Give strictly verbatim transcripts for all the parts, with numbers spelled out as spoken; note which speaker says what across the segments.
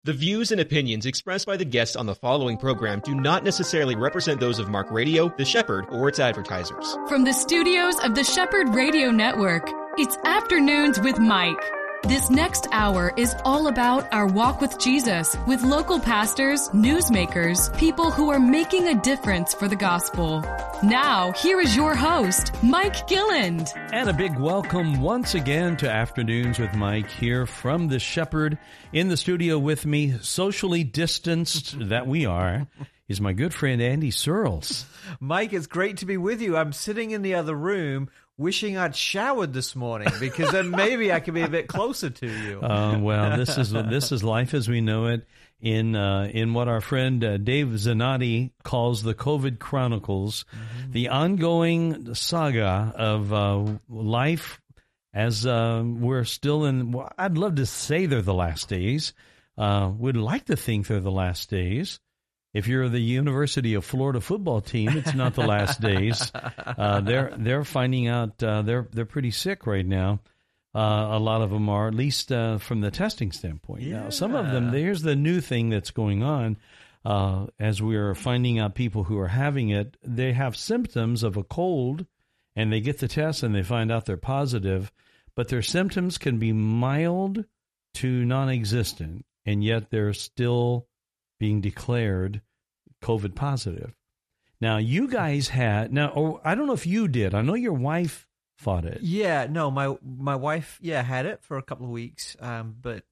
Speaker 1: The views and opinions expressed by the guests on the following program do not necessarily represent those of Mark Radio, The Shepherd, or its advertisers.
Speaker 2: From the studios of the Shepherd Radio Network, it's Afternoons with Mike. This next hour is all about our walk with Jesus, with local pastors, newsmakers, people who are making a difference for the gospel. Now, here is your host, Mike Gilland.
Speaker 3: And a big welcome once again to Afternoons with Mike here from the Shepherd. In the studio with me, socially distanced that we are, is my good friend Andy Searles.
Speaker 4: Mike, it's great to be with you. I'm sitting in the other room wishing I'd showered this morning because then maybe I could be a bit closer to you.
Speaker 3: Uh, well, this is this is life as we know it in uh, in what our friend uh, Dave Zanotti calls the COVID Chronicles, mm-hmm. the ongoing saga of uh, life as uh, we're still in. Well, I'd love to say they're the last days. Uh, would like to think they're the last days. If you're the University of Florida football team, it's not the last days. Uh, they're they're finding out uh, they're they're pretty sick right now. Uh, a lot of them are, at least uh, from the testing standpoint. Yeah. Now, some of them. Here's the new thing that's going on. Uh, as we're finding out, people who are having it, they have symptoms of a cold, and they get the test and they find out they're positive, but their symptoms can be mild to non-existent, and yet they're still being declared COVID positive. Now, you guys had, now, oh, I don't know if you did. I know your wife fought it.
Speaker 4: Yeah, no, my my wife, yeah, had it for a couple of weeks. Um, but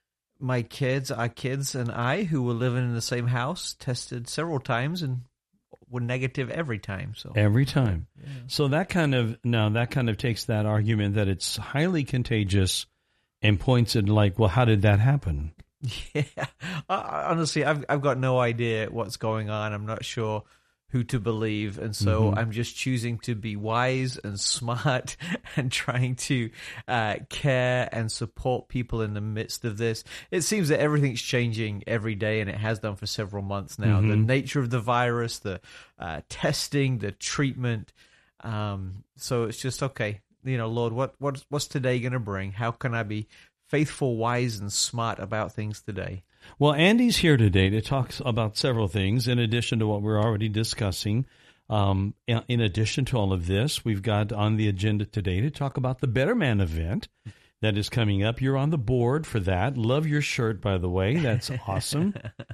Speaker 4: my kids, our kids and I, who were living in the same house, tested several times and were negative every time. So
Speaker 3: Every time.
Speaker 4: Yeah.
Speaker 3: So that kind of, now that kind of takes that argument that it's highly contagious and points at like, well, how did that happen?
Speaker 4: Yeah, uh, honestly, I've I've got no idea what's going on. I'm not sure who to believe, and so mm-hmm. I'm just choosing to be wise and smart and trying to uh, care and support people in the midst of this. It seems that everything's changing every day, and it has done for several months now. Mm-hmm. The nature of the virus, the uh, testing, the treatment. Um, so it's just okay. You know, Lord, what what what's today going to bring? How can I be faithful, wise, and smart about things today?
Speaker 3: Well, Andy's here today to talk about several things in addition to what we're already discussing. Um, in addition to all of this, we've got on the agenda today to talk about the Better Man event that is coming up. You're on the board for that. Love your shirt, by the way. That's awesome.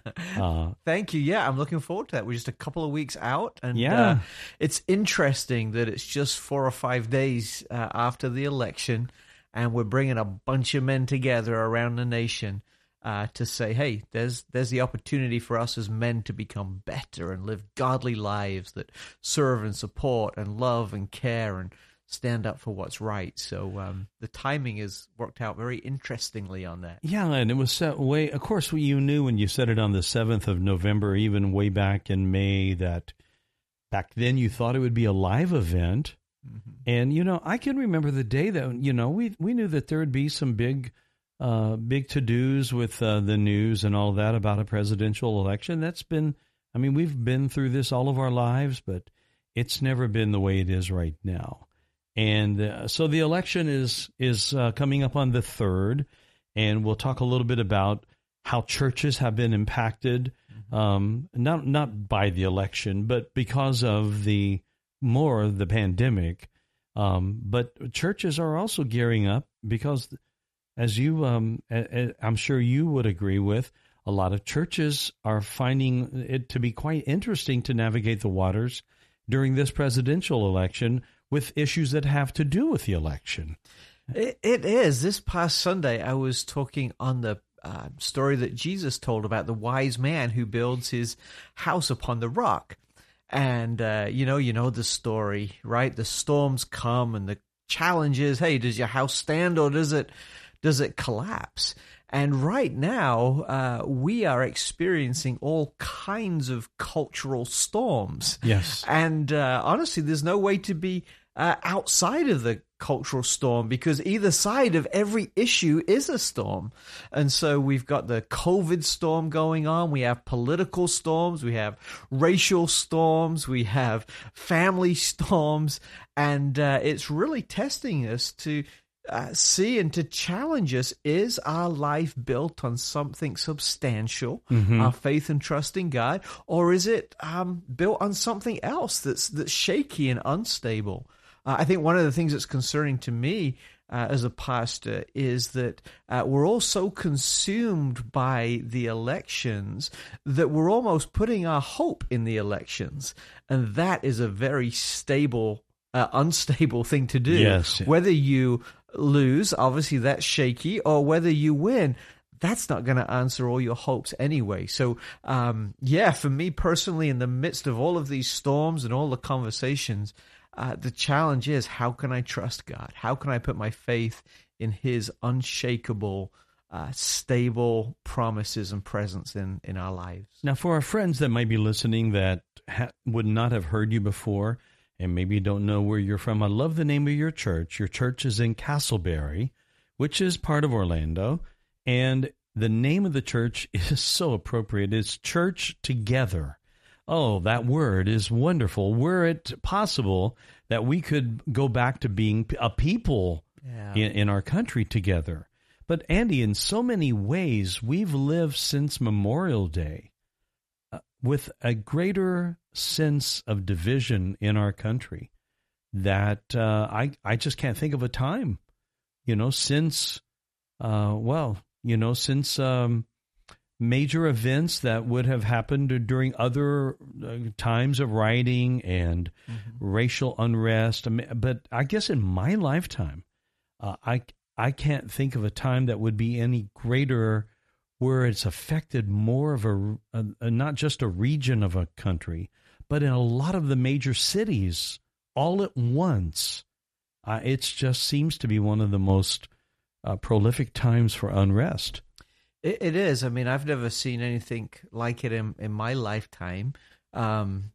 Speaker 3: Uh,
Speaker 4: Thank you. Yeah, I'm looking forward to that. We're just a couple of weeks out. And
Speaker 3: yeah.
Speaker 4: uh, it's interesting that it's just four or five days uh, after the election, and we're bringing a bunch of men together around the nation uh, to say, hey, there's there's the opportunity for us as men to become better and live godly lives that serve and support and love and care and stand up for what's right. So um, the timing has worked out very interestingly on that.
Speaker 3: Yeah, and it was set way, of course, you knew when you said it on the seventh of November, even way back in May, that back then you thought it would be a live event. Mm-hmm. And, you know, I can remember the day that, you know, we we knew that there would be some big uh, big to-dos with uh, the news and all that about a presidential election. That's been, I mean, we've been through this all of our lives, but it's never been the way it is right now. And uh, so the election is, is uh, coming up on the third, and we'll talk a little bit about how churches have been impacted, mm-hmm. um, not not by the election, but because of the more the pandemic, um, but churches are also gearing up because, as you, um, a, a, I'm sure you would agree with, a lot of churches are finding it to be quite interesting to navigate the waters during this presidential election with issues that have to do with the election.
Speaker 4: It, it is. This past Sunday, I was talking on the uh, story that Jesus told about the wise man who builds his house upon the rock. And, uh, you know, you know the story, right? The storms come and the challenge is, hey, does your house stand or does it does it collapse? And right now, uh, we are experiencing all kinds of cultural storms.
Speaker 3: Yes.
Speaker 4: And uh, honestly, there's no way to be uh, outside of the cultural storm because either side of every issue is a storm. And so we've got the COVID storm going on. We have political storms. We have racial storms. We have family storms. And uh, it's really testing us to uh, see and to challenge us, is our life built on something substantial, mm-hmm. our faith and trust in God, or is it um, built on something else that's that's shaky and unstable? Uh, I think one of the things that's concerning to me uh, as a pastor is that uh, we're all so consumed by the elections that we're almost putting our hope in the elections, and that is a very stable, uh, unstable thing to do.
Speaker 3: Yes.
Speaker 4: Whether you lose, obviously that's shaky, or whether you win, that's not going to answer all your hopes anyway. So, um, yeah, for me personally, in the midst of all of these storms and all the conversations, uh, the challenge is, how can I trust God? How can I put my faith in His unshakable, uh, stable promises and presence in, in our lives?
Speaker 3: Now, for our friends that might be listening that ha- would not have heard you before, and maybe don't know where you're from, I love the name of your church. Your church is in Castleberry, which is part of Orlando, and the name of the church is so appropriate. It's Church Together. Oh, that word is wonderful. Were it possible that we could go back to being a people yeah. in, in our country together. But Andy, in so many ways, we've lived since Memorial Day uh, with a greater sense of division in our country that uh, I I just can't think of a time, you know, since, uh, well, you know, since um, major events that would have happened during other uh, times of rioting and mm-hmm. racial unrest. But I guess in my lifetime, uh, I I can't think of a time that would be any greater where it's affected more of a, a, a not just a region of a country, but in a lot of the major cities all at once. Uh, it just seems to be one of the most uh, prolific times for unrest.
Speaker 4: It, it is. I mean, I've never seen anything like it in, in my lifetime. Um,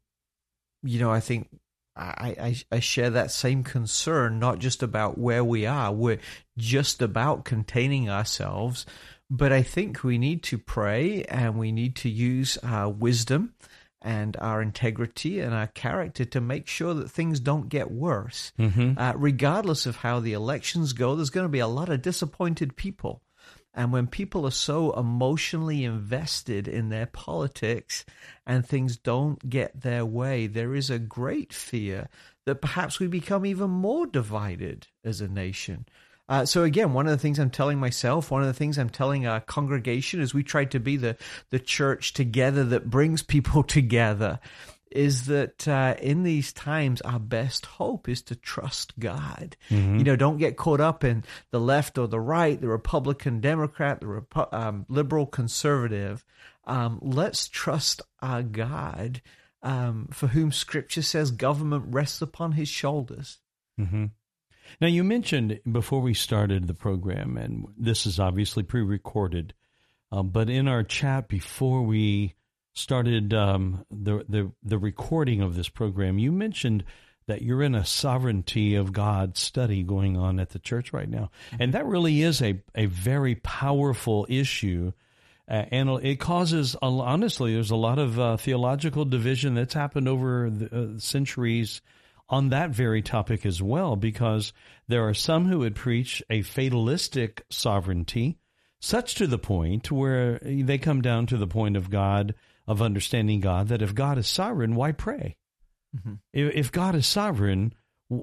Speaker 4: you know, I think I, I, I share that same concern, not just about where we are. We're just about containing ourselves. But I think we need to pray, and we need to use our wisdom and our integrity and our character to make sure that things don't get worse. Mm-hmm. Uh, regardless of how the elections go, there's going to be a lot of disappointed people. And when people are so emotionally invested in their politics and things don't get their way, there is a great fear that perhaps we become even more divided as a nation. Uh, so again, one of the things I'm telling myself, one of the things I'm telling our congregation as we try to be the, the church together that brings people together, is that uh, in these times, our best hope is to trust God. Mm-hmm. You know, don't get caught up in the left or the right, the Republican, Democrat, the Repu- um, liberal, conservative. Um, let's trust our God, um, for whom Scripture says government rests upon His shoulders.
Speaker 3: Mm-hmm. Now, you mentioned before we started the program, and this is obviously pre-recorded, uh, but in our chat before we started um, the, the the recording of this program, you mentioned that you're in a sovereignty of God study going on at the church right now. Mm-hmm. And that really is a, a very powerful issue. Uh, and it causes, honestly, there's a lot of uh, theological division that's happened over the uh, centuries on that very topic as well, because there are some who would preach a fatalistic sovereignty, such to the point where they come down to the point of God, of understanding God, that if God is sovereign, why pray? Mm-hmm. If God is sovereign,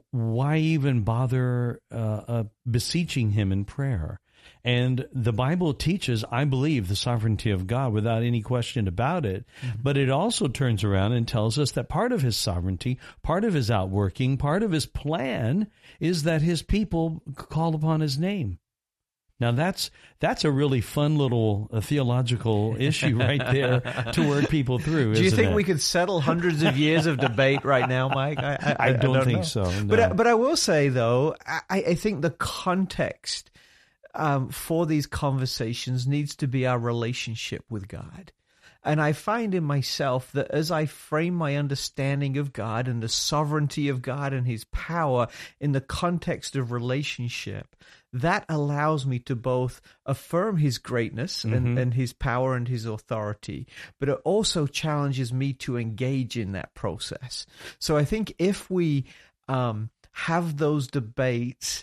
Speaker 3: why even bother uh, uh, beseeching Him in prayer? And the Bible teaches, I believe, the sovereignty of God without any question about it. Mm-hmm. But it also turns around and tells us that part of His sovereignty, part of His outworking, part of His plan is that His people call upon His name. Now, that's that's a really fun little uh, theological issue right there to work people through,
Speaker 4: Do you
Speaker 3: isn't
Speaker 4: think
Speaker 3: it?
Speaker 4: we could settle hundreds of years of debate right now, Mike? I, I,
Speaker 3: I, don't,
Speaker 4: I don't
Speaker 3: think
Speaker 4: know.
Speaker 3: so. No.
Speaker 4: But, but I will say, though, I, I think the context um, for these conversations needs to be our relationship with God. And I find in myself that as I frame my understanding of God and the sovereignty of God and His power in the context of relationship, that allows me to both affirm His greatness and, mm-hmm. and His power and His authority, but it also challenges me to engage in that process. So I think if we um, have those debates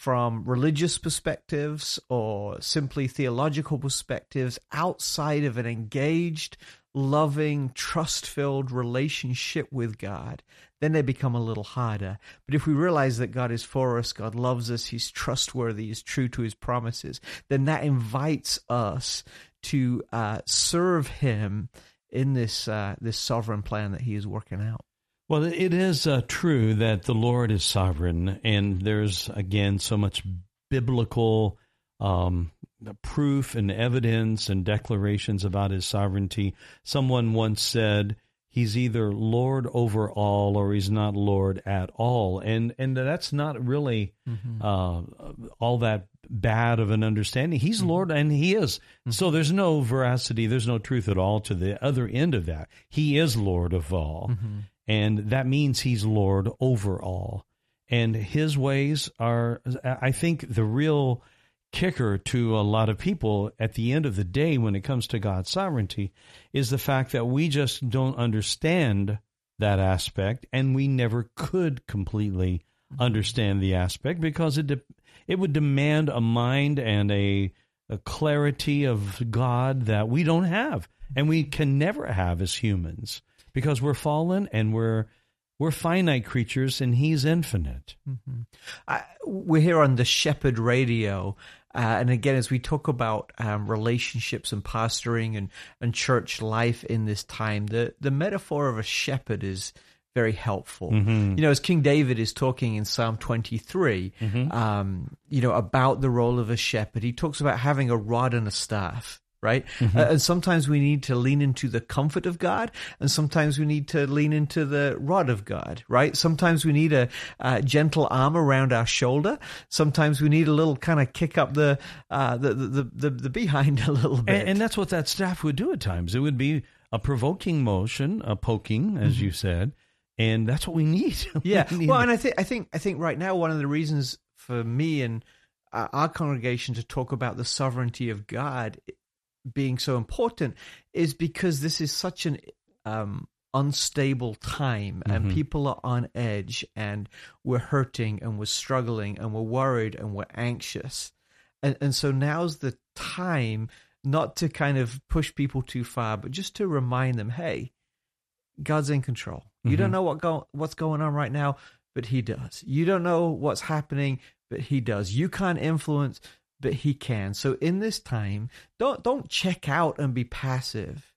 Speaker 4: from religious perspectives or simply theological perspectives outside of an engaged, loving, trust-filled relationship with God, then they become a little harder. But if we realize that God is for us, God loves us, He's trustworthy, He's true to His promises, then that invites us to uh, serve Him in this uh, this sovereign plan that He is working out.
Speaker 3: Well, it is uh, true that the Lord is sovereign, and there's, again, so much biblical um, proof and evidence and declarations about His sovereignty. Someone once said, He's either Lord over all or He's not Lord at all. And and that's not really mm-hmm. uh, all that bad of an understanding. He's mm-hmm. Lord, and He is. Mm-hmm. So there's no veracity, there's no truth at all to the other end of that. He is Lord of all. Mm-hmm. And that means He's Lord over all. And His ways are, I think, the real kicker to a lot of people at the end of the day when it comes to God's sovereignty is the fact that we just don't understand that aspect, and we never could completely understand the aspect because it de- it would demand a mind and a, a clarity of God that we don't have, and we can never have as humans. Because we're fallen and we're we're finite creatures, and He's infinite.
Speaker 4: Mm-hmm. I, we're here on the Shepherd Radio, uh, and again, as we talk about um, relationships and pastoring and, and church life in this time, the, the metaphor of a shepherd is very helpful. Mm-hmm. You know, as King David is talking in Psalm twenty-three, mm-hmm. um, you know, about the role of a shepherd, he talks about having a rod and a staff. Right? Mm-hmm. Uh, and sometimes we need to lean into the comfort of God, and sometimes we need to lean into the rod of God, right? Sometimes we need a, a gentle arm around our shoulder. Sometimes we need a little kind of kick up the, uh, the, the, the, the behind a little bit.
Speaker 3: And, and that's what that staff would do at times. It would be a provoking motion, a poking, as mm-hmm. you said, and that's what we need.
Speaker 4: Yeah.
Speaker 3: we need
Speaker 4: well, and I think, I think, I think right now, one of the reasons for me and uh, our congregation to talk about the sovereignty of God being so important is because this is such an um, unstable time, and mm-hmm. people are on edge, and we're hurting, and we're struggling, and we're worried, and we're anxious. And, and so now's the time not to kind of push people too far, but just to remind them, hey, God's in control. Mm-hmm. You don't know what go, what's going on right now, but He does. You don't know what's happening, but He does. You can't influence, but He can. So in this time, don't don't check out and be passive,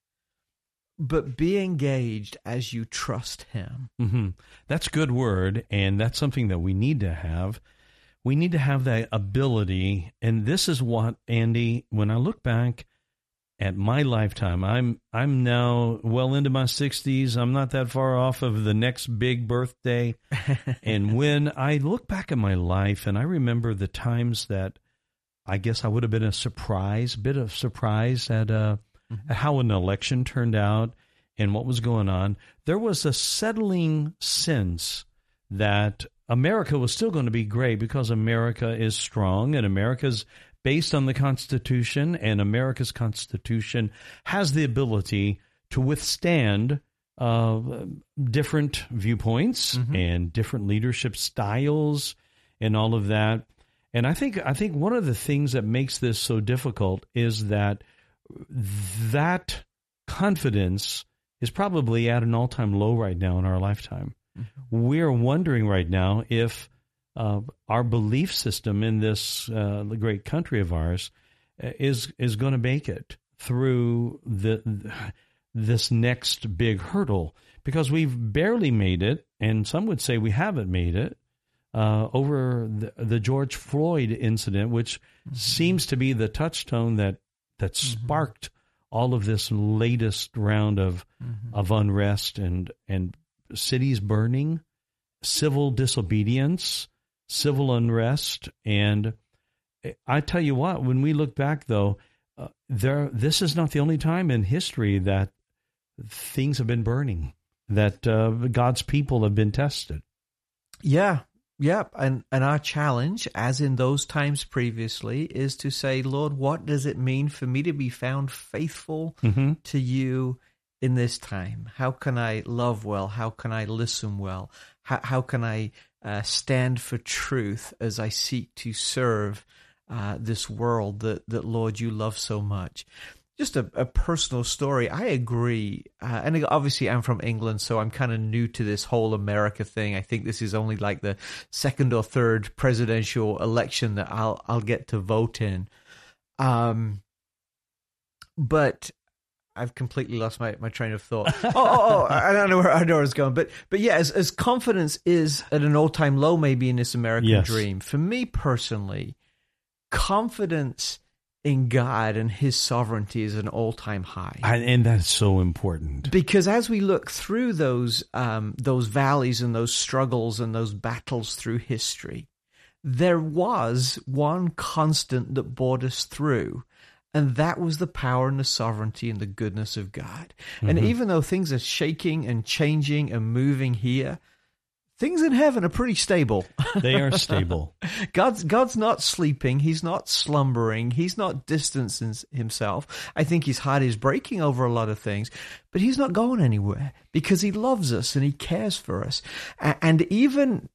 Speaker 4: but be engaged as you trust Him.
Speaker 3: Mm-hmm. That's a good word, and that's something that we need to have. We need to have that ability, and this is what, Andy, when I look back at my lifetime, I'm I'm now well into my sixties. I'm not that far off of the next big birthday. And when I look back at my life, and I remember the times that I guess I would have been a surprise, bit of surprise at, uh, mm-hmm. at how an election turned out and what was going on. There was a settling sense that America was still going to be great because America is strong, and America's based on the Constitution, and America's Constitution has the ability to withstand uh, different viewpoints mm-hmm. and different leadership styles and all of that. And I think I think one of the things that makes this so difficult is that that confidence is probably at an all-time low right now in our lifetime. Mm-hmm. We're wondering right now if uh, our belief system in this uh, great country of ours is is going to make it through the this next big hurdle, because we've barely made it, and some would say we haven't made it. Uh, over the, the George Floyd incident, which mm-hmm. seems to be the touchstone that that mm-hmm. sparked all of this latest round of mm-hmm. of unrest and and cities burning, civil disobedience, civil unrest, and I tell you what, when we look back, though, uh, there this is not the only time in history that things have been burning, that uh, God's people have been tested.
Speaker 4: Yeah. Yep, and, and our challenge, as in those times previously, is to say, Lord, what does it mean for me to be found faithful mm-hmm. to You in this time? How can I love well? How can I listen well? How, how can I uh, stand for truth as I seek to serve uh, this world that, that, Lord, you love so much. Just a, a personal story. I agree. Uh, and obviously I'm from England, so I'm kind of new to this whole America thing. I think this is only like the second or third presidential election that I'll I'll get to vote in. Um, but I've completely lost my, my train of thought. Oh, oh, oh, I don't know where I know where it's going. But but yeah, as, as confidence is at an all-time low maybe in this American
Speaker 3: yes.
Speaker 4: dream, for me personally, confidence in God and his sovereignty is an all-time high.
Speaker 3: I, and that's so important.
Speaker 4: Because as we look through those um, those valleys and those struggles and those battles through history, there was one constant that brought us through, and that was the power and the sovereignty and the goodness of God. Mm-hmm. And even though things are shaking and changing and moving here, things in heaven are pretty stable.
Speaker 3: They are stable.
Speaker 4: God's God's not sleeping. He's not slumbering. He's not distancing himself. I think his heart is breaking over a lot of things, but he's not going anywhere because he loves us and he cares for us. And even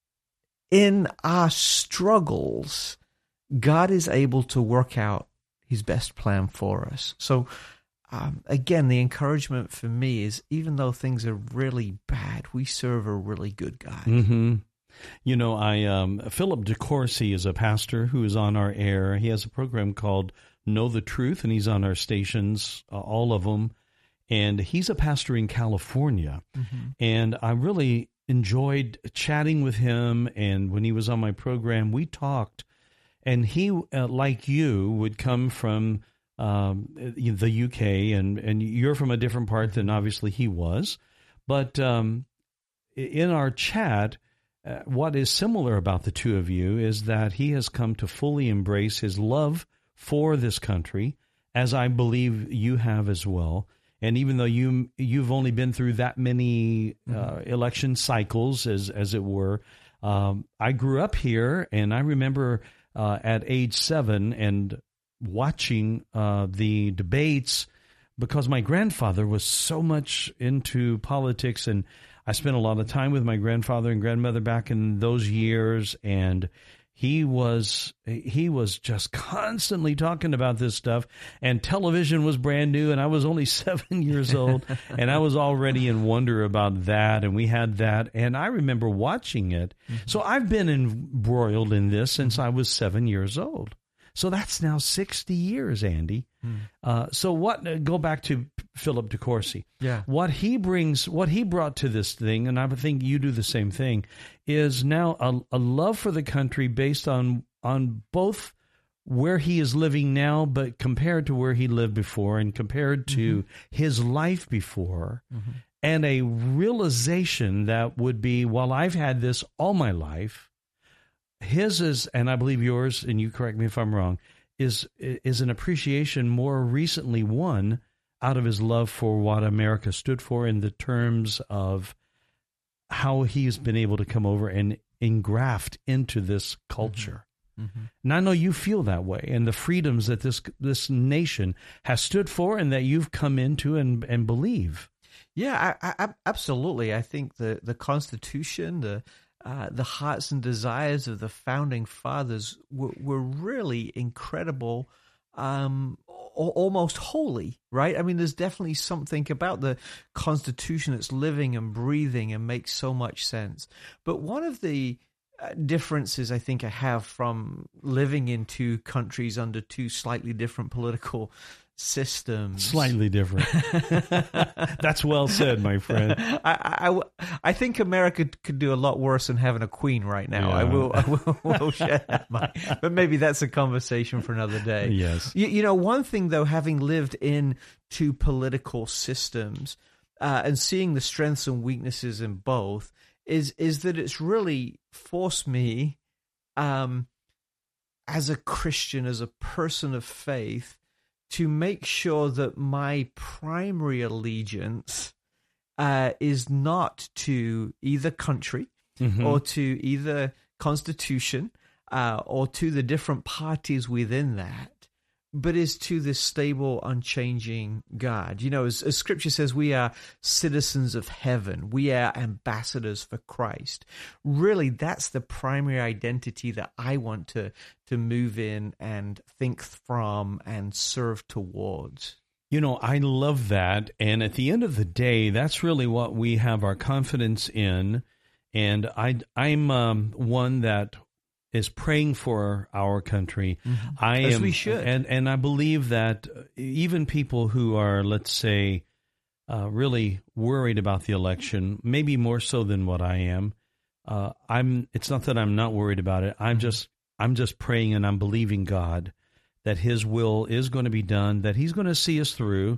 Speaker 4: in our struggles, God is able to work out his best plan for us. So Um, again, the encouragement for me is even though things are really bad, we serve a really good God.
Speaker 3: Mm-hmm. You know, I um, Philip DeCourcy is a pastor who is on our air. He has a program called Know the Truth, and he's on our stations, uh, all of them. And he's a pastor in California. Mm-hmm. And I really enjoyed chatting with him. And when he was on my program, we talked. And he, uh, like you, would come from Um, the U K, and, and you're from a different part than obviously he was. But um, in our chat, uh, what is similar about the two of you is that he has come to fully embrace his love for this country, as I believe you have as well. And even though you, you've only been through that many uh, mm-hmm. election cycles, as, as it were, um, I grew up here, and I remember uh, at age seven and watching uh, the debates because my grandfather was so much into politics, and I spent a lot of time with my grandfather and grandmother back in those years, and he was he was just constantly talking about this stuff, and television was brand new, and I was only seven years old, and I was already in wonder about that, and we had that, and I remember watching it. Mm-hmm. So I've been embroiled in this since mm-hmm. I was seven years old. So that's now sixty years, Andy. Hmm. Uh, so what? Uh, go back to Philip DeCourcy.
Speaker 4: Yeah.
Speaker 3: What he brings, what he brought to this thing, and I think you do the same thing, is now a, a love for the country based on on both where he is living now, but compared to where he lived before, and compared to mm-hmm. his life before, mm-hmm. and a realization that would be, while I've had this all my life, his is, and I believe yours, and you correct me if I'm wrong, is is an appreciation more recently won out of his love for what America stood for in the terms of how he's been able to come over and engraft into this culture. Mm-hmm. And I know you feel that way, and the freedoms that this this nation has stood for and that you've come into and, and believe.
Speaker 4: Yeah, I, I, absolutely. I think the, the Constitution, the Uh, the hearts and desires of the founding fathers were, were really incredible, um, or almost holy, right? I mean, there's definitely something about the Constitution that's living and breathing and makes so much sense. But one of the uh, differences I think I have from living in two countries under two slightly different political systems.
Speaker 3: Slightly different. That's well said, my friend.
Speaker 4: I, I, I think America could do a lot worse than having a queen right now. Yeah. I will I will, will share that mind. But maybe that's a conversation for another day.
Speaker 3: Yes.
Speaker 4: You, you know, one thing, though, having lived in two political systems uh, and seeing the strengths and weaknesses in both is, is that it's really forced me um, as a Christian, as a person of faith, to make sure that my primary allegiance uh, is not to either country mm-hmm. or to either constitution uh, or to the different parties within that, but is to this stable, unchanging God. You know, as, as Scripture says, we are citizens of heaven. We are ambassadors for Christ. Really, that's the primary identity that I want to, to move in and think from and serve towards.
Speaker 3: You know, I love that. And at the end of the day, that's really what we have our confidence in. And I, I'm um, one that is praying for our country. Mm-hmm. I
Speaker 4: As
Speaker 3: am,
Speaker 4: we should.
Speaker 3: And, and I believe that even people who are, let's say, uh, really worried about the election, maybe more so than what I am, uh, I'm. It's not that I'm not worried about it. I'm just, I'm just praying and I'm believing God that His will is going to be done, that He's going to see us through,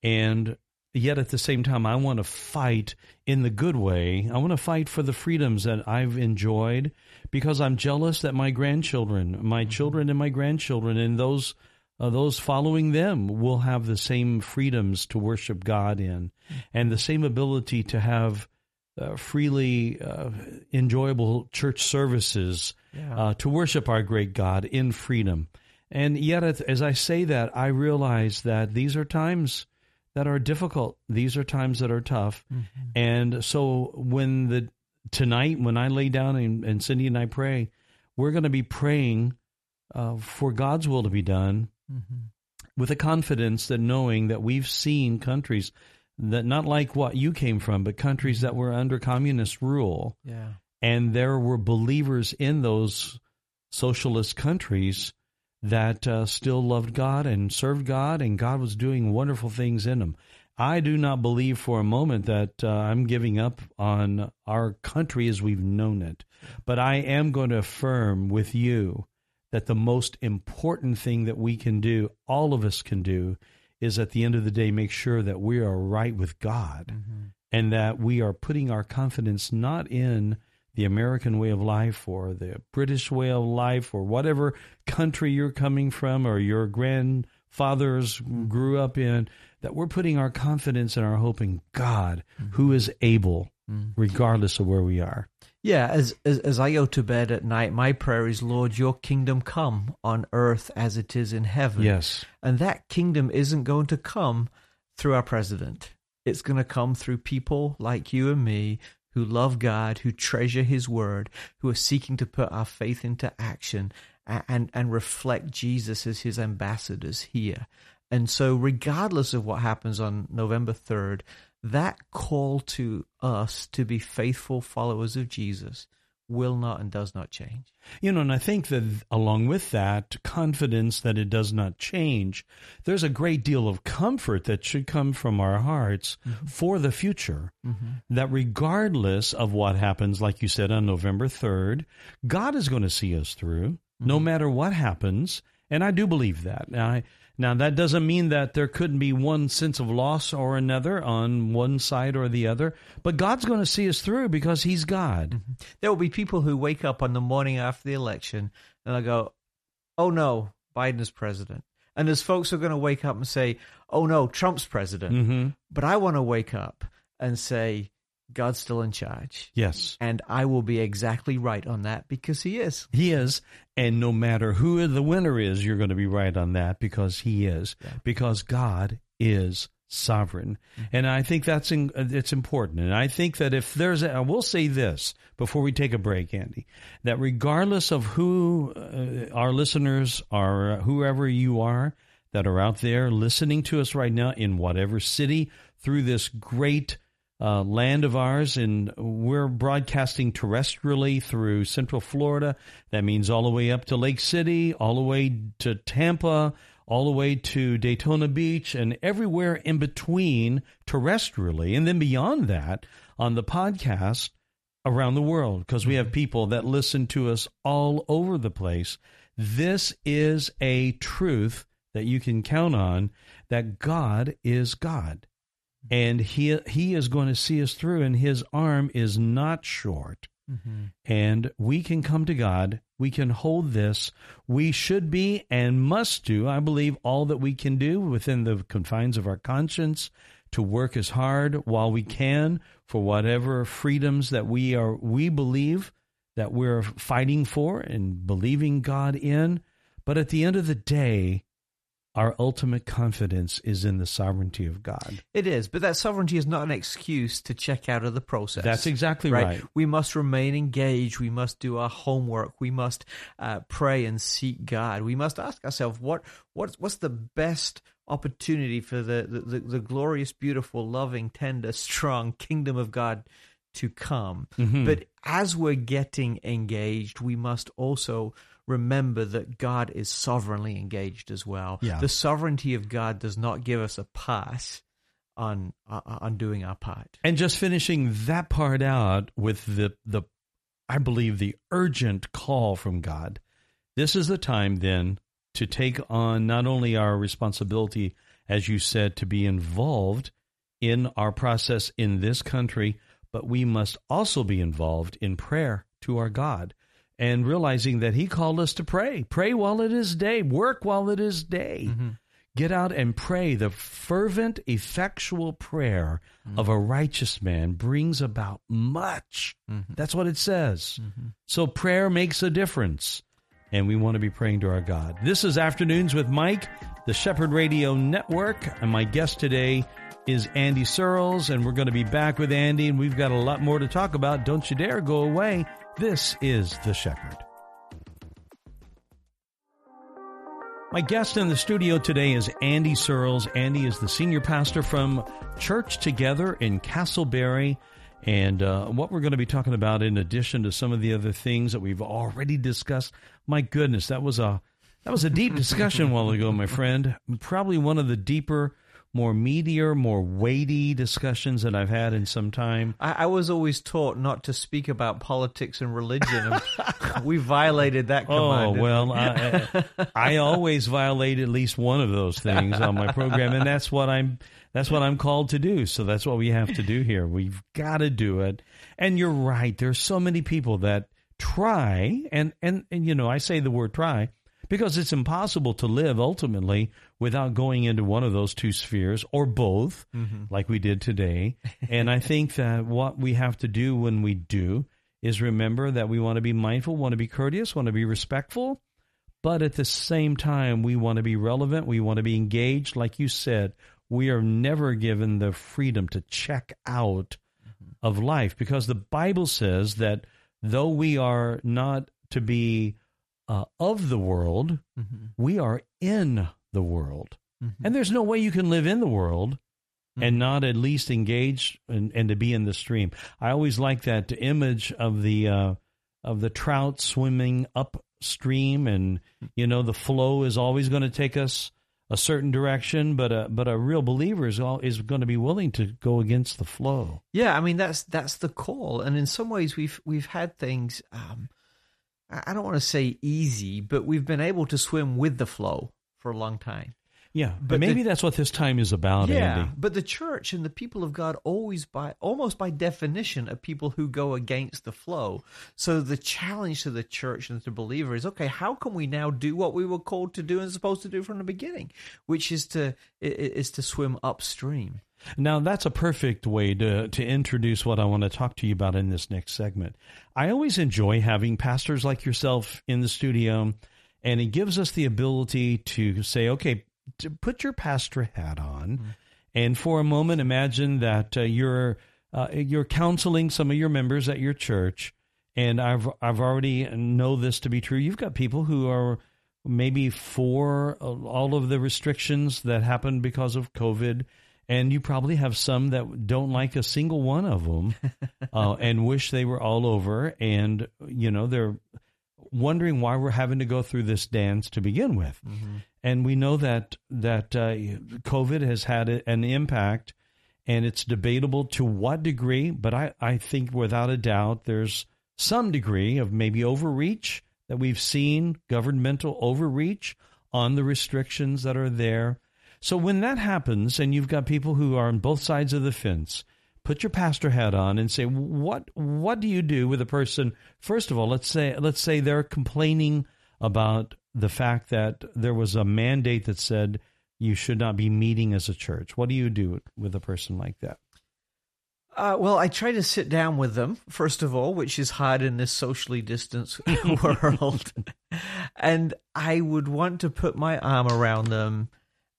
Speaker 3: and yet at the same time, I want to fight in the good way. I want to fight for the freedoms that I've enjoyed, because I'm jealous that my grandchildren, my children and my grandchildren, and those uh, those following them will have the same freedoms to worship God in, and the same ability to have uh, freely uh, enjoyable church services, yeah. uh, to worship our great God in freedom. And yet, as I say that, I realize that these are times that are difficult. These are times that are tough. Mm-hmm. And so when the tonight, when I lay down and, and Cindy and I pray, we're going to be praying uh, for God's will to be done, mm-hmm. with a confidence that knowing that we've seen countries that not like what you came from, but countries that were under communist rule.
Speaker 4: Yeah.
Speaker 3: And there were believers in those socialist countries that uh, still loved God and served God, and God was doing wonderful things in them. I do not believe for a moment that uh, I'm giving up on our country as we've known it, but I am going to affirm with you that the most important thing that we can do, all of us can do, is at the end of the day make sure that we are right with God, mm-hmm. and that we are putting our confidence not in the American way of life or the British way of life or whatever country you're coming from or your grandfathers grew up in, that we're putting our confidence and our hope in God, mm-hmm. who is able, mm-hmm. regardless of where we are.
Speaker 4: Yeah, as, as as I go to bed at night, my prayer is, Lord, your kingdom come on earth as it is in heaven.
Speaker 3: Yes.
Speaker 4: And that kingdom isn't going to come through our president. It's going to come through people like you and me who love God, who treasure His word, who are seeking to put our faith into action and, and, and reflect Jesus as His ambassadors here. And so regardless of what happens on November third, that call to us to be faithful followers of Jesus will not and does not change.
Speaker 3: You know, and I think that along with that confidence that it does not change, there's a great deal of comfort that should come from our hearts, mm-hmm. for the future, mm-hmm. that regardless of what happens, like you said, on November third, God is going to see us through, mm-hmm. no matter what happens. And I do believe that. Now, I, now, that doesn't mean that there couldn't be one sense of loss or another on one side or the other, but God's going to see us through because He's God.
Speaker 4: Mm-hmm. There will be people who wake up on the morning after the election and they'll go, oh no, Biden's president. And there's folks who are going to wake up and say, oh no, Trump's president. Mm-hmm. But I want to wake up and say, God's still in charge.
Speaker 3: Yes.
Speaker 4: And I will be exactly right on that because He is.
Speaker 3: He is. And no matter who the winner is, you're going to be right on that because He is. Yeah. Because God is sovereign. Mm-hmm. And I think that's in, it's important. And I think that if there's a, I will say this before we take a break, Andy, that regardless of who uh, our listeners are, uh, whoever you are that are out there listening to us right now in whatever city through this great Uh, land of ours, and we're broadcasting terrestrially through Central Florida. That means all the way up to Lake City, all the way to Tampa, all the way to Daytona Beach, and everywhere in between terrestrially, and then beyond that on the podcast around the world, because we have people that listen to us all over the place. This is a truth that you can count on, that God is God. And he he is going to see us through, and His arm is not short. Mm-hmm. And we can come to God. We can hold this. We should be and must do, I believe, all that we can do within the confines of our conscience to work as hard while we can for whatever freedoms that we are we believe that we're fighting for and believing God in. But at the end of the day, our ultimate confidence is in the sovereignty of God.
Speaker 4: It is, but that sovereignty is not an excuse to check out of the process.
Speaker 3: That's exactly right. right.
Speaker 4: We must remain engaged. We must do our homework. We must uh, pray and seek God. We must ask ourselves, what, what what's the best opportunity for the, the, the glorious, beautiful, loving, tender, strong kingdom of God to come? Mm-hmm. But as we're getting engaged, we must also remember that God is sovereignly engaged as well.
Speaker 3: Yeah.
Speaker 4: The sovereignty of God does not give us a pass on uh, on doing our part.
Speaker 3: And just finishing that part out with the the, I believe, the urgent call from God. This is the time then to take on not only our responsibility, as you said, to be involved in our process in this country, but we must also be involved in prayer to our God. And realizing that he called us to pray. Pray while it is day. Work while it is day. Mm-hmm. Get out and pray. The fervent, effectual prayer mm-hmm. of a righteous man brings about much. Mm-hmm. That's what it says. Mm-hmm. So prayer makes a difference. And we want to be praying to our God. This is Afternoons with Mike, the Shepherd Radio Network. And my guest today is Andy Searles. And we're going to be back with Andy. And we've got a lot more to talk about. Don't you dare go away. This is The Shepherd. My guest in the studio today is Andy Searles. Andy is the senior pastor from Church Together in Castleberry. And uh, what we're going to be talking about, in addition to some of the other things that we've already discussed, my goodness, that was a that was a deep discussion a while ago, my friend. Probably one of the deeper, more meatier, more weighty discussions that I've had in some time.
Speaker 4: I, I was always taught not to speak about politics and religion. We violated that command.
Speaker 3: Oh, well, I, I always violate at least one of those things on my program, and that's what I'm that's what I'm called to do. So that's what we have to do here. We've got to do it. And you're right. There's so many people that try, and, and, and you know, I say the word try, because it's impossible to live ultimately without going into one of those two spheres or both, mm-hmm. like we did today. And I think that what we have to do when we do is remember that we want to be mindful, want to be courteous, want to be respectful, but at the same time, we want to be relevant. We want to be engaged. Like you said, we are never given the freedom to check out mm-hmm. of life, because the Bible says that though we are not to be Uh, of the world, mm-hmm. we are in the world. Mm-hmm. And there's no way you can live in the world mm-hmm. and not at least engage and, and to be in the stream. I always like that image of the uh, of the trout swimming upstream, and you know the flow is always going to take us a certain direction, but a but a real believer is all, is going to be willing to go against the flow.
Speaker 4: Yeah, I mean that's that's the call, and in some ways we've we've had things. Um, I don't want to say easy, but we've been able to swim with the flow for a long time.
Speaker 3: Yeah, but maybe the, that's what this time is about,
Speaker 4: yeah,
Speaker 3: Andy.
Speaker 4: But the church and the people of God always, by almost by definition, are people who go against the flow. So the challenge to the church and to the believer is, okay, how can we now do what we were called to do and supposed to do from the beginning, which is to is to swim upstream.
Speaker 3: Now, that's a perfect way to, to introduce what I want to talk to you about in this next segment. I always enjoy having pastors like yourself in the studio, and it gives us the ability to say, okay, to put your pastor hat on, mm-hmm. and for a moment imagine that uh, you're uh, you're counseling some of your members at your church, and I've I've already know this to be true. You've got people who are maybe for all of the restrictions that happened because of COVID, and you probably have some that don't like a single one of them uh, and wish they were all over. And, you know, they're wondering why we're having to go through this dance to begin with. Mm-hmm. And we know that that uh, COVID has had an impact, and it's debatable to what degree. But I, I think without a doubt there's some degree of maybe overreach that we've seen, governmental overreach on the restrictions that are there. So when that happens, and you've got people who are on both sides of the fence, put your pastor hat on and say, what what do you do with a person? First of all, let's say let's say they're complaining about the fact that there was a mandate that said you should not be meeting as a church. What do you do with a person like that?
Speaker 4: Uh, well, I try to sit down with them, first of all, which is hard in this socially distanced world. And I would want to put my arm around them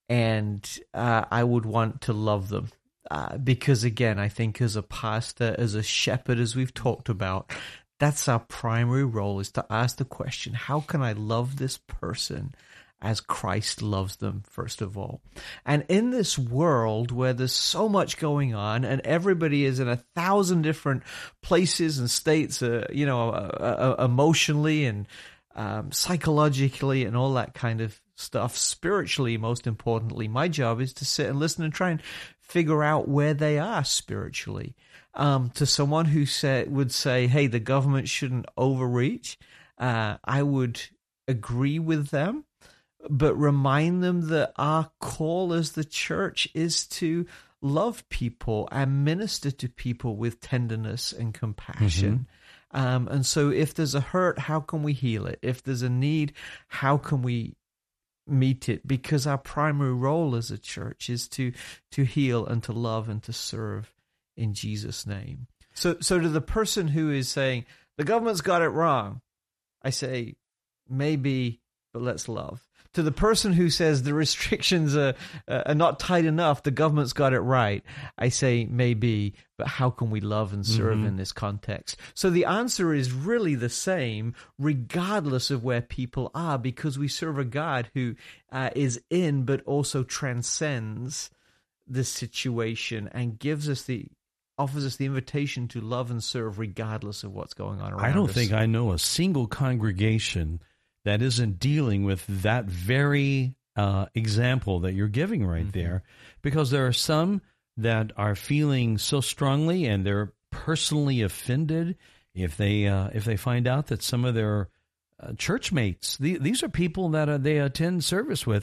Speaker 4: and uh, I would want to love them. Uh, because again, I think as a pastor, as a shepherd, as we've talked about, that's our primary role, is to ask the question, how can I love this person as Christ loves them, first of all? And in this world where there's so much going on and everybody is in a thousand different places and states, uh, you know, uh, uh, emotionally and um, psychologically and all that kind of stuff, spiritually, most importantly, my job is to sit and listen and try and figure out where they are spiritually. Um, to someone who say, would say, hey, the government shouldn't overreach, uh, I would agree with them, but remind them that our call as the church is to love people and minister to people with tenderness and compassion. Mm-hmm. Um, and so if there's a hurt, how can we heal it? If there's a need, how can we meet it? Because our primary role as a church is to to heal and to love and to serve in Jesus' name. So so to the person who is saying, the government's got it wrong, I say, maybe, but let's love. To the person who says the restrictions are, uh, are not tight enough, the government's got it right, I say maybe, but how can we love and serve mm-hmm. in this context? So the answer is really the same, regardless of where people are, because we serve a God who uh, is in, but also transcends this situation and gives us the offers us the invitation to love and serve regardless of what's going on around us.
Speaker 3: I don't
Speaker 4: us.
Speaker 3: think I know a single congregation that isn't dealing with that very uh, example that you're giving right mm-hmm. there, because there are some that are feeling so strongly and they're personally offended if they uh, if they find out that some of their uh, church mates, the, these are people that uh, they attend service with,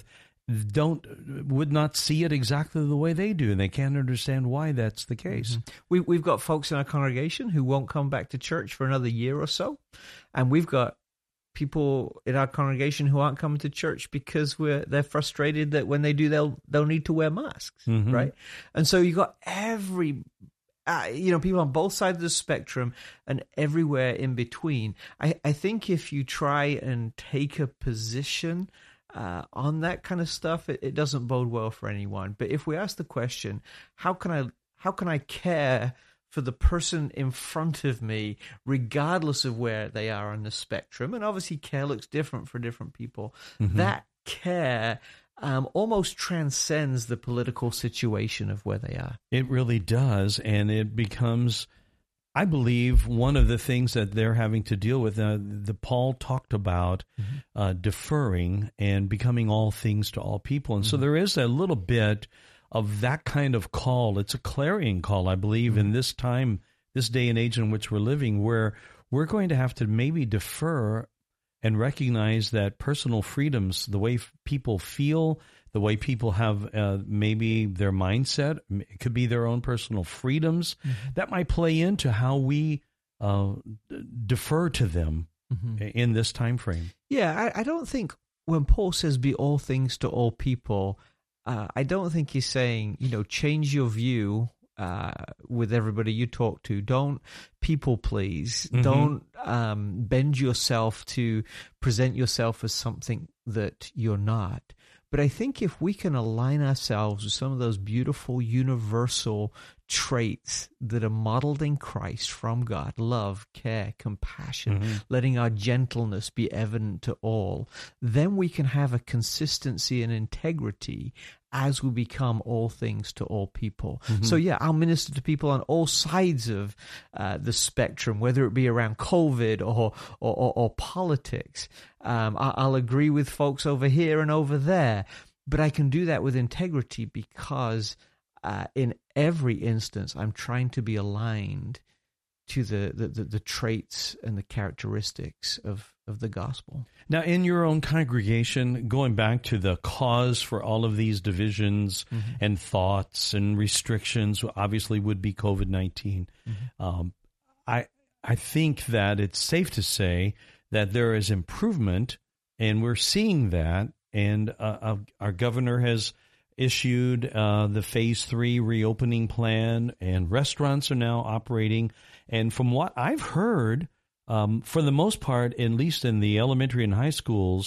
Speaker 3: don't would not see it exactly the way they do, and they can't understand why that's the case.
Speaker 4: Mm-hmm. We, we've got folks in our congregation who won't come back to church for another year or so, and we've got people in our congregation who aren't coming to church because we're they're frustrated that when they do, they'll they'll need to wear masks, mm-hmm. right? And so you got every, uh, you know, people on both sides of the spectrum and everywhere in between. I, I think if you try and take a position uh, on that kind of stuff, it, it doesn't bode well for anyone. But if we ask the question, how can I how can I care for the person in front of me, regardless of where they are on the spectrum? And obviously care looks different for different people. Mm-hmm. That care um, almost transcends the political situation of where they are.
Speaker 3: It really does, and it becomes, I believe, one of the things that they're having to deal with. Uh, the Paul talked about mm-hmm. uh, deferring and becoming all things to all people. And mm-hmm. so there is a little bit of that kind of call. It's a clarion call, I believe, mm-hmm. in this time, this day and age in which we're living, where we're going to have to maybe defer and recognize that personal freedoms, the way f- people feel, the way people have uh, maybe their mindset, it could be their own personal freedoms, mm-hmm. that might play into how we uh, d- defer to them mm-hmm. in this time frame.
Speaker 4: Yeah, I, I don't think when Paul says be all things to all people, Uh, I don't think he's saying, you know, change your view uh, with everybody you talk to. Don't people please. Mm-hmm. Don't um, bend yourself to present yourself as something that you're not. But I think if we can align ourselves with some of those beautiful universal traits that are modeled in Christ from God, love, care, compassion, mm-hmm. letting our gentleness be evident to all, then we can have a consistency and integrity as we become all things to all people. Mm-hmm. So yeah, I'll minister to people on all sides of uh, the spectrum, whether it be around COVID or or, or, or politics. Um, I, I'll agree with folks over here and over there, but I can do that with integrity because uh, in every instance, I'm trying to be aligned to the, the, the, the traits and the characteristics of, of the gospel.
Speaker 3: Now, in your own congregation, going back to the cause for all of these divisions mm-hmm. and thoughts and restrictions, obviously would be COVID nineteen. Mm-hmm. Um, I I think that it's safe to say that there is improvement, and we're seeing that, and uh, our governor has issued uh, the phase three reopening plan, and restaurants are now operating. And from what I've heard, um, for the most part, at least in the elementary and high schools,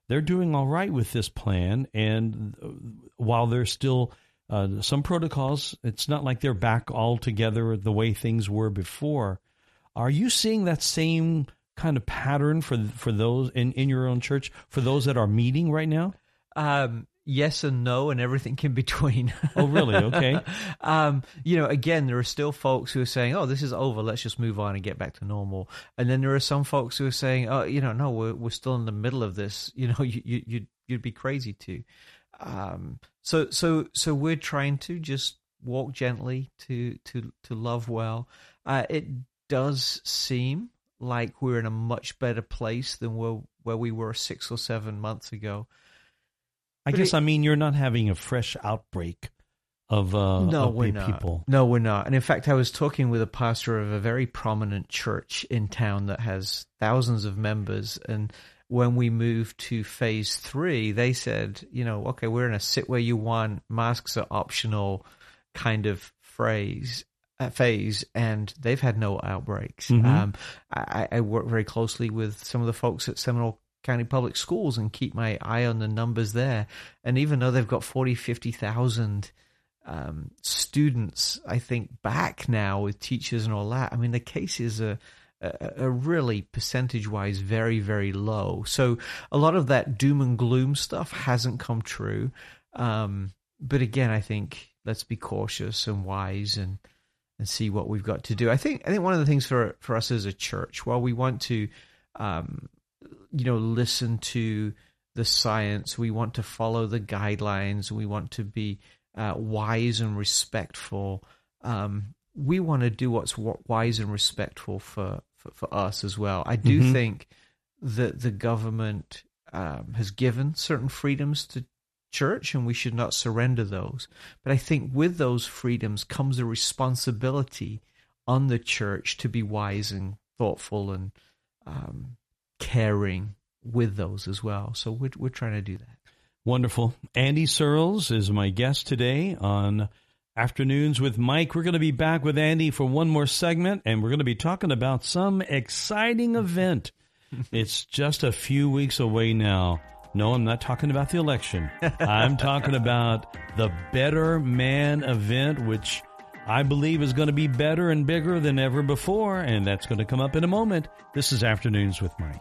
Speaker 3: they're doing all right with this plan. And while there's still uh, some protocols, it's not like they're back altogether the way things were before. Are you seeing that same kind of pattern for for those in, in your own church, for those that are meeting right now?
Speaker 4: Um, yes and no, and everything in between.
Speaker 3: Oh, really? Okay.
Speaker 4: um, you know, again, there are still folks who are saying, "Oh, this is over. Let's just move on and get back to normal." And then there are some folks who are saying, "Oh, you know, no, we're we're still in the middle of this. You know, you you you'd, you'd be crazy to." Um, so so so we're trying to just walk gently, to to to love well. Uh, it does seem like we're in a much better place than where where we were six or seven months ago.
Speaker 3: I
Speaker 4: But
Speaker 3: guess,
Speaker 4: it-
Speaker 3: I mean, you're not having a fresh outbreak of, uh,
Speaker 4: No,
Speaker 3: of
Speaker 4: we're
Speaker 3: pe-
Speaker 4: not.
Speaker 3: people.
Speaker 4: No, we're not. And in fact, I was talking with a pastor of a very prominent church in town that has thousands of members. And when we moved to phase three, they said, you know, okay, we're in a sit where you want, masks are optional kind of phrase. Uh, phase, and they've had no outbreaks.
Speaker 3: Mhm.
Speaker 4: Um, I, I work very closely with some of the folks at Seminole County Public Schools and keep my eye on the numbers there. And even though they've got forty, fifty thousand um, students, I think, back now with teachers and all that, I mean, the cases are, are, are really percentage-wise very, very low. So a lot of that doom and gloom stuff hasn't come true. Um, but again, I think let's be cautious and wise and and see what we've got to do. I think I think one of the things for for us as a church, while we want to, um, you know, listen to the science, we want to follow the guidelines, we want to be uh, wise and respectful. Um, we want to do what's wise and respectful for, for, for us as well. I do
Speaker 3: Mhm.
Speaker 4: think that the government um, has given certain freedoms to church, and we should not surrender those. But I think with those freedoms comes a responsibility on the church to be wise and thoughtful and um, caring with those as well. So we're we're trying to do that.
Speaker 3: Wonderful. Andy Searles is my guest today on Afternoons with Mike. We're going to be back with Andy for one more segment, and we're going to be talking about some exciting event. It's just a few weeks away now. No, I'm not talking about the election. I'm talking about the Better Man event, which I believe is going to be better and bigger than ever before, and that's going to come up in a moment. This is Afternoons with Mike.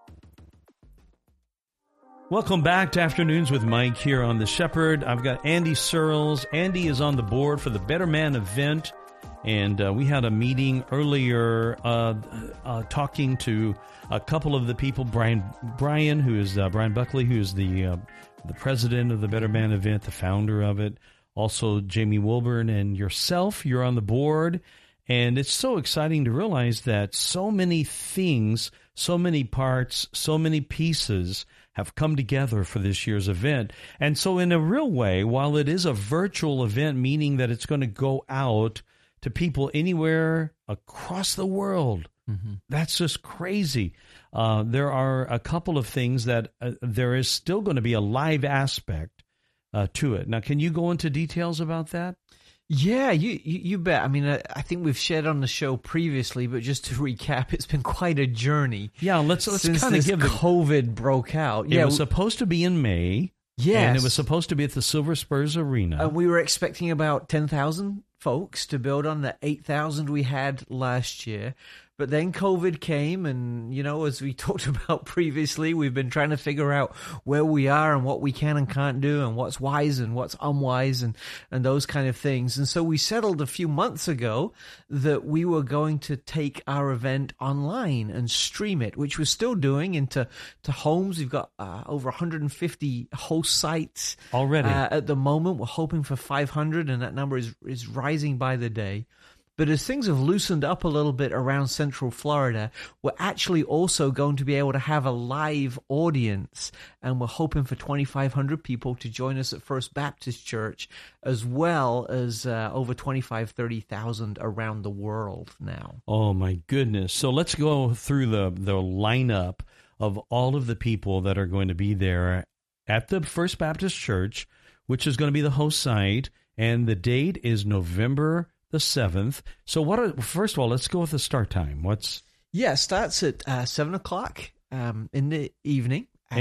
Speaker 3: Welcome back to Afternoons with Mike here on The Shepherd. I've got Andy Searles. Andy is on the board for the Better Man event, and uh, we had a meeting earlier uh, uh, talking to a couple of the people, Brian, Brian, who is uh, Brian Buckley, who is the uh, the president of the Better Man event, the founder of it. Also, Jamie Wilburn and yourself, you're on the board. And it's so exciting to realize that so many things, so many parts, so many pieces have come together for this year's event. And so in a real way, while it is a virtual event, meaning that it's going to go out to people anywhere across the world, mm-hmm. That's just crazy. Uh, there are a couple of things that uh, there is still going to be a live aspect uh, to it. Now, can you go into details about that?
Speaker 4: Yeah, you, you you bet. I mean, I, I think we've shared on the show previously, but just to recap, it's been quite a journey.
Speaker 3: Yeah, let's let's
Speaker 4: since
Speaker 3: kind of
Speaker 4: this
Speaker 3: give the,
Speaker 4: COVID broke out.
Speaker 3: It
Speaker 4: yeah,
Speaker 3: was supposed to be in May.
Speaker 4: yes,
Speaker 3: And it was supposed to be at the Silver Spurs Arena.
Speaker 4: and we were expecting about ten thousand folks to build on the eight thousand we had last year. But then COVID came, and, you know, as we talked about previously, we've been trying to figure out where we are and what we can and can't do and what's wise and what's unwise and, and those kind of things. And so we settled a few months ago that we were going to take our event online and stream it, which we're still doing into to homes. We've got uh, over one hundred fifty host sites
Speaker 3: Already.
Speaker 4: Uh, at the moment. We're hoping for five hundred, and that number is, is rising by the day. But as things have loosened up a little bit around Central Florida, we're actually also going to be able to have a live audience, and we're hoping for twenty-five hundred people to join us at First Baptist Church, as well as uh, over twenty-five, thirty thousand around the world now.
Speaker 3: Oh, my goodness. So let's go through the, the lineup of all of the people that are going to be there at the First Baptist Church, which is going to be the host site, and the date is November the seventh. So what are, first of all, let's go with the start time. What's
Speaker 4: Yeah, it starts at uh, seven o'clock um, in the evening at
Speaker 3: And-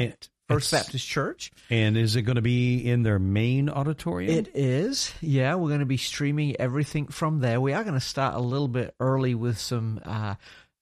Speaker 4: First
Speaker 3: It's-
Speaker 4: Baptist Church.
Speaker 3: And is it going to be in their main auditorium?
Speaker 4: It is. Yeah, we're going to be streaming everything from there. We are going to start a little bit early with some uh,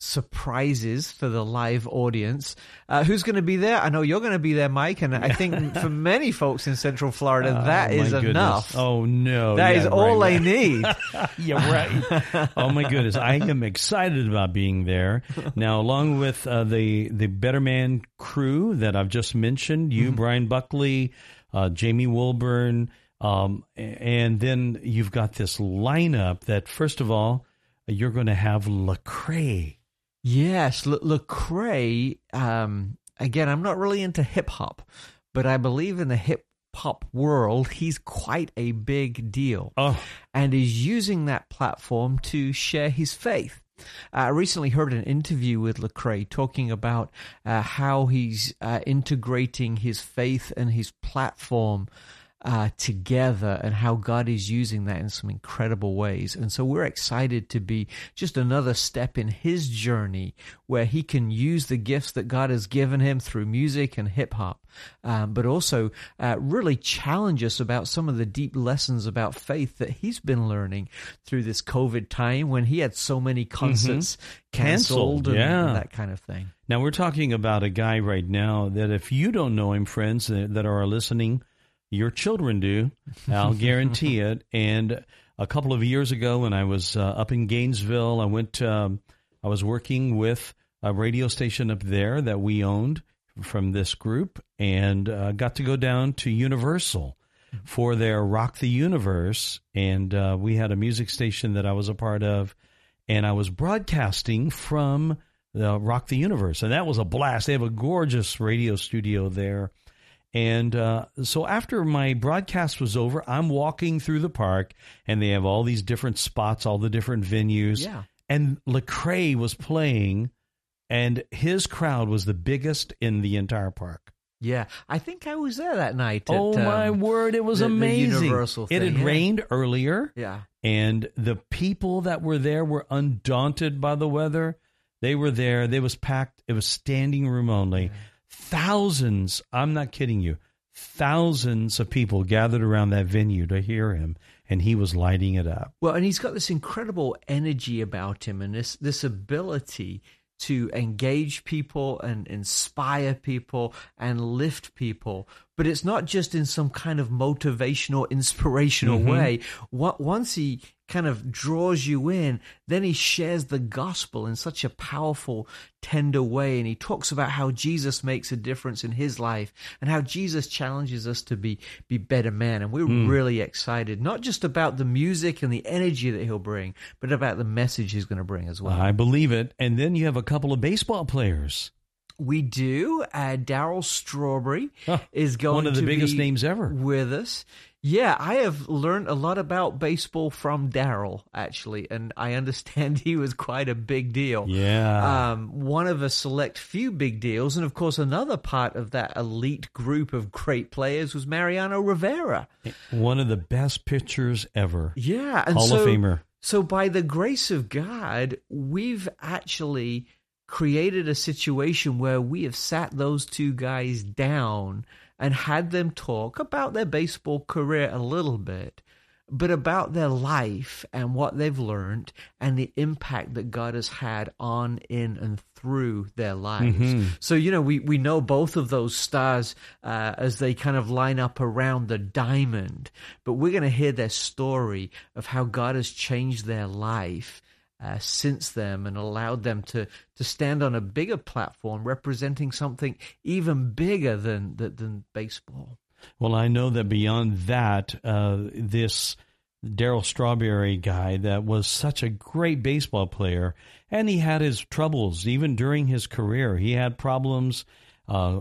Speaker 4: surprises for the live audience. Uh, who's going to be there? I know you're going to be there, Mike, and I think for many folks in Central Florida, that
Speaker 3: Oh, my
Speaker 4: is
Speaker 3: goodness.
Speaker 4: enough.
Speaker 3: Oh, no.
Speaker 4: That
Speaker 3: Yeah,
Speaker 4: is all
Speaker 3: right,
Speaker 4: they
Speaker 3: right.
Speaker 4: need.
Speaker 3: Yeah, right. Oh, my goodness. I am excited about being there. Now, along with uh, the, the Better Man crew that I've just mentioned, you, mm-hmm. Brian Buckley, uh, Jamie Wilburn, um, and then you've got this lineup that, first of all, you're going to have Lecrae.
Speaker 4: Yes, Le- Lecrae, um, again, I'm not really into hip-hop, but I believe in the hip-hop world, he's quite a big deal.
Speaker 3: Oh.
Speaker 4: And is using that platform to share his faith. Uh, I recently heard an interview with Lecrae talking about uh, how he's uh, integrating his faith and his platform Uh, together, and how God is using that in some incredible ways. And so we're excited to be just another step in his journey where he can use the gifts that God has given him through music and hip hop, um, but also uh, really challenge us about some of the deep lessons about faith that he's been learning through this COVID time when he had so many concerts mm-hmm. canceled,
Speaker 3: canceled yeah.
Speaker 4: and that kind of thing.
Speaker 3: Now we're talking about a guy right now that if you don't know him, friends that are listening, your children do, I'll guarantee it. And a couple of years ago when I was uh, up in Gainesville, I went, um, I was working with a radio station up there that we owned from this group, and uh, got to go down to Universal for their Rock the Universe. And uh, we had a music station that I was a part of, and I was broadcasting from the Rock the Universe. And that was a blast. They have a gorgeous radio studio there. And uh, so after my broadcast was over, I'm walking through the park, and they have all these different spots, all the different venues.
Speaker 4: Yeah.
Speaker 3: And Lecrae was playing, and his crowd was the biggest in the entire park.
Speaker 4: Yeah, I think I was there that night. At,
Speaker 3: oh, my
Speaker 4: um,
Speaker 3: word. It was
Speaker 4: the,
Speaker 3: amazing.
Speaker 4: The Universal thing.
Speaker 3: It had
Speaker 4: yeah.
Speaker 3: rained earlier.
Speaker 4: Yeah.
Speaker 3: And the people that were there were undaunted by the weather. They were there. They was packed. It was standing room only. Yeah. Thousands, I'm not kidding you, thousands of people gathered around that venue to hear him, and he was lighting it up.
Speaker 4: Well, and he's got this incredible energy about him, and this this ability to engage people and inspire people and lift people. But it's not just in some kind of motivational, inspirational mm-hmm. way. What, once he kind of draws you in, then he shares the gospel in such a powerful, tender way. And he talks about how Jesus makes a difference in his life and how Jesus challenges us to be, be better men. And we're mm. really excited, not just about the music and the energy that he'll bring, but about the message he's going to bring as well.
Speaker 3: I believe it. And then you have a couple of baseball players.
Speaker 4: We do. Uh, Darryl Strawberry huh, is going
Speaker 3: one of the
Speaker 4: to
Speaker 3: biggest
Speaker 4: be
Speaker 3: names ever
Speaker 4: with us. Yeah, I have learned a lot about baseball from Darryl, actually, and I understand he was quite a big deal.
Speaker 3: Yeah.
Speaker 4: Um, one of a select few big deals, and of course another part of that elite group of great players was Mariano Rivera.
Speaker 3: One of the best pitchers ever.
Speaker 4: Yeah. And
Speaker 3: Hall
Speaker 4: so,
Speaker 3: of Famer.
Speaker 4: So by the grace of God, we've actually created a situation where we have sat those two guys down and had them talk about their baseball career a little bit, but about their life and what they've learned and the impact that God has had on, in, and through their lives. Mm-hmm. So, you know, we, we know both of those stars uh, as they kind of line up around the diamond, but we're going to hear their story of how God has changed their life Uh, since them and allowed them to to stand on a bigger platform representing something even bigger than than, than baseball.
Speaker 3: Well, I know that beyond that, uh, this Darryl Strawberry guy that was such a great baseball player, and he had his troubles even during his career. He had problems, uh,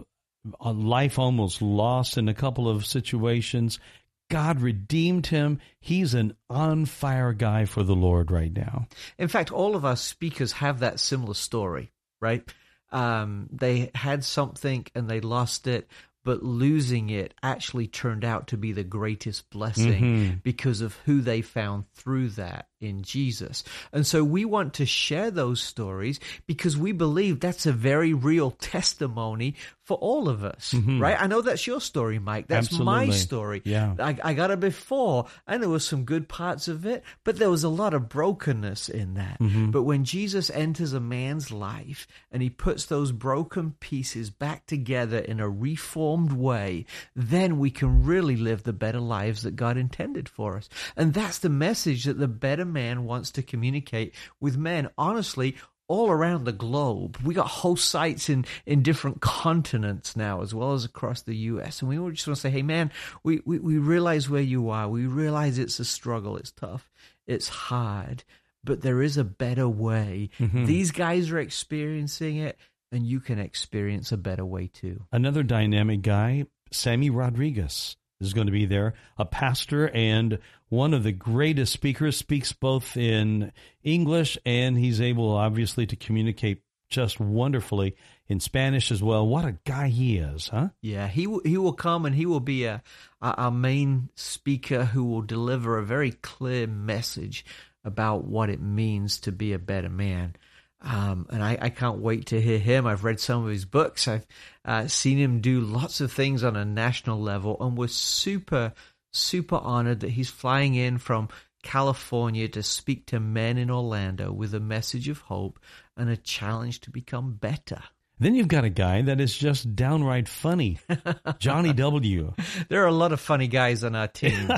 Speaker 3: life almost lost in a couple of situations. God redeemed him. He's an on-fire guy for the Lord right now.
Speaker 4: In fact, all of our speakers have that similar story, right? Um, they had something and they lost it, but losing it actually turned out to be the greatest blessing mm-hmm. because of who they found through that in Jesus. And so we want to share those stories because we believe that's a very real testimony for all of us, mm-hmm. right? I know that's your story, Mike. That's
Speaker 3: Absolutely.
Speaker 4: my story.
Speaker 3: Yeah.
Speaker 4: I, I got it before, and there was some good parts of it, but there was a lot of brokenness in that. Mm-hmm. But when Jesus enters a man's life and he puts those broken pieces back together in a reformed way, then we can really live the better lives that God intended for us. And that's the message that the better man wants to communicate with men. Honestly, all around the globe. We got host sites in, in different continents now, as well as across the U S. And we just want to say, hey, man, we, we, we realize where you are. We realize it's a struggle. It's tough. It's hard. But there is a better way. Mm-hmm. These guys are experiencing it, and you can experience a better way too.
Speaker 3: Another dynamic guy, Sammy Rodriguez, is going to be there, a pastor and one of the greatest speakers, speaks both in English and he's able, obviously, to communicate just wonderfully in Spanish as well. What a guy he is, huh?
Speaker 4: Yeah, he will, he will come and he will be a, a our main speaker who will deliver a very clear message about what it means to be a better man. Um, and I, I can't wait to hear him. I've read some of his books. I've uh, seen him do lots of things on a national level, and we're super, super honored that he's flying in from California to speak to men in Orlando with a message of hope and a challenge to become better.
Speaker 3: Then you've got a guy that is just downright funny, Johnny W.
Speaker 4: There are a lot of funny guys on our team.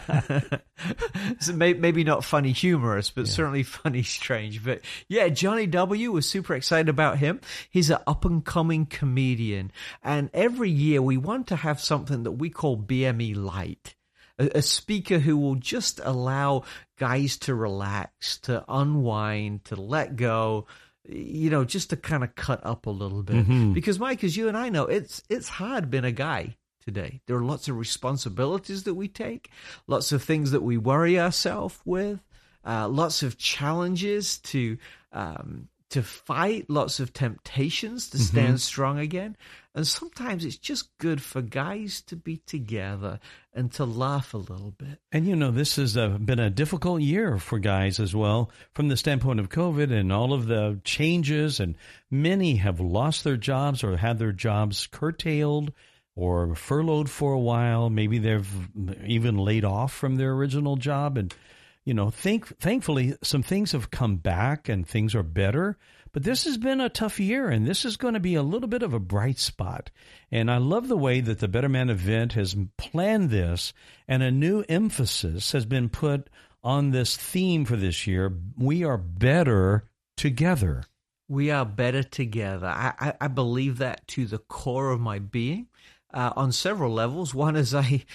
Speaker 4: So maybe not funny humorous, but yeah. certainly funny strange. But yeah, Johnny W. was super excited about him. He's an up-and-coming comedian. And every year we want to have something that we call B M E Light. A, a speaker who will just allow guys to relax, to unwind, to let go, you know, just to kind of cut up a little bit. Mm-hmm. Because, Mike, as you and I know, it's it's hard being a guy today. There are lots of responsibilities that we take, lots of things that we worry ourselves with, uh, lots of challenges to um, to fight, lots of temptations to stand mm-hmm. strong again. And sometimes it's just good for guys to be together and to laugh a little bit.
Speaker 3: And, you know, this has uh, been a difficult year for guys as well, from the standpoint of COVID and all of the changes. And many have lost their jobs or had their jobs curtailed or furloughed for a while. Maybe they've even laid off from their original job. And, you know, think, thankfully, some things have come back and things are better. But this has been a tough year, and this is going to be a little bit of a bright spot. And I love the way that the Better Man event has planned this, and a new emphasis has been put on this theme for this year. We are better together.
Speaker 4: We are better together. I, I, I believe that to the core of my being. Uh, on several levels. One, as I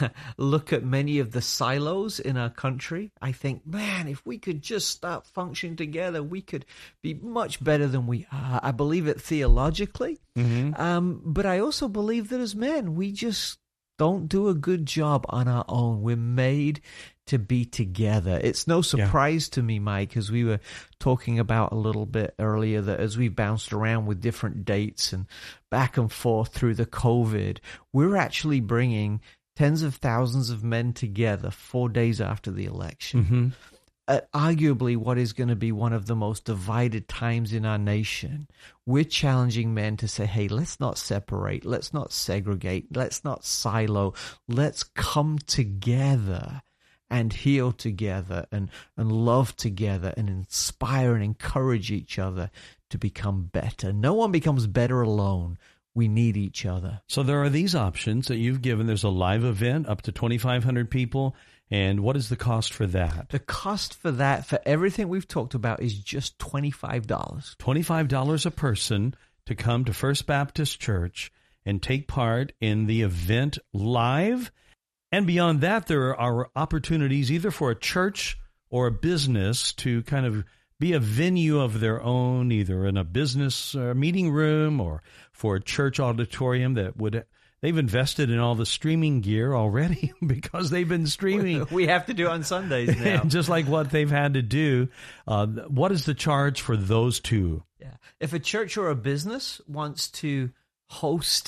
Speaker 4: look at many of the silos in our country, I think, man, if we could just start functioning together, we could be much better than we are. I believe it theologically, mm-hmm. um, but I also believe that as men, we just don't do a good job on our own. We're made to be together. It's no surprise yeah. to me, Mike, as we were talking about a little bit earlier, that as we bounced around with different dates and back and forth through the COVID, we're actually bringing tens of thousands of men together four days after the election. Mm-hmm. Uh, arguably what is going to be one of the most divided times in our nation. We're challenging men to say, hey, let's not separate. Let's not segregate. Let's not silo. Let's come together and heal together and, and love together and inspire and encourage each other to become better. No one becomes better alone. We need each other.
Speaker 3: So there are these options that you've given. There's a live event up to twenty-five hundred people. And what is the cost for that?
Speaker 4: The cost for that, for everything we've talked about, is just twenty-five dollars.
Speaker 3: twenty-five dollars a person to come to First Baptist Church and take part in the event live. And beyond that, there are opportunities either for a church or a business to kind of be a venue of their own, either in a business uh, meeting room or for a church auditorium that would... They've invested in all the streaming gear already because they've been streaming.
Speaker 4: We have to do it on Sundays now.
Speaker 3: Just like what they've had to do. Uh, what is the charge for those two?
Speaker 4: Yeah. If a church or a business wants to host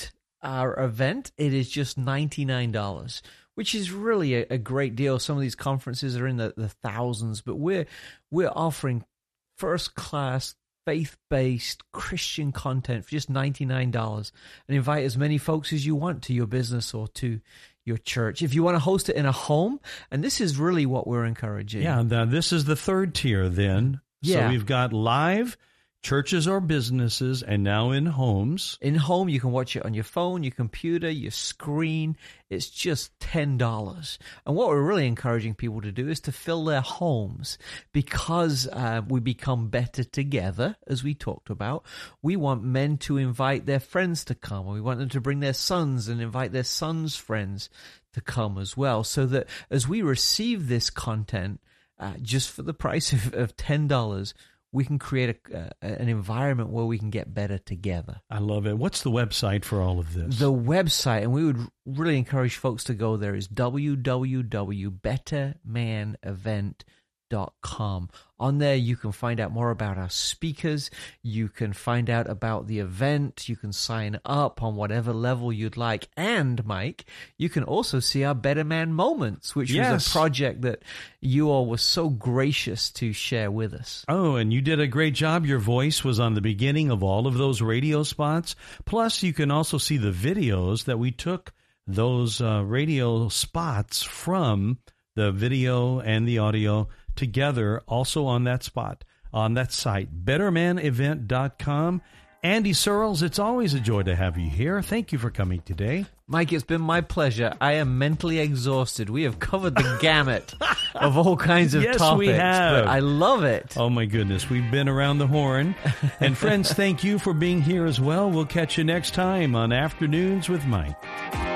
Speaker 4: our event, it is just ninety-nine dollars, which is really a, a great deal. Some of these conferences are in the, the thousands, but we're we're offering first-class, faith-based Christian content for just ninety-nine dollars, and invite as many folks as you want to your business or to your church. If you want to host it in a home, and this is really what we're encouraging.
Speaker 3: Yeah, the, this is the third tier then.
Speaker 4: Yeah.
Speaker 3: So we've got live, churches or businesses, and now in homes.
Speaker 4: In home, you can watch it on your phone, your computer, your screen. It's just ten dollars. And what we're really encouraging people to do is to fill their homes, because uh, we become better together, as we talked about. We want men to invite their friends to come. We want them to bring their sons and invite their sons' friends to come as well, so that as we receive this content, uh, just for the price of, of ten dollars, we can create a, uh, an environment where we can get better together.
Speaker 3: I love it. What's the website for all of this?
Speaker 4: The website, and we would really encourage folks to go there, is w w w dot better man event dot com. On there, you can find out more about our speakers. You can find out about the event. You can sign up on whatever level you'd like. And, Mike, you can also see our Better Man Moments, which
Speaker 3: yes.
Speaker 4: was a project that you all were so gracious to share with us.
Speaker 3: Oh, and you did a great job. Your voice was on the beginning of all of those radio spots. Plus, you can also see the videos that we took those uh, radio spots from the video and the audio together, also on that spot, on that site, better man event dot com. Andy Searles, it's always a joy to have you here. Thank you for coming today.
Speaker 4: Mike, it's been my pleasure. I am mentally exhausted. We have covered the gamut of all kinds of
Speaker 3: yes,
Speaker 4: topics.
Speaker 3: we have.
Speaker 4: But I love it.
Speaker 3: Oh, my goodness. We've been around the horn. And friends, thank you for being here as well. We'll catch you next time on Afternoons with Mike.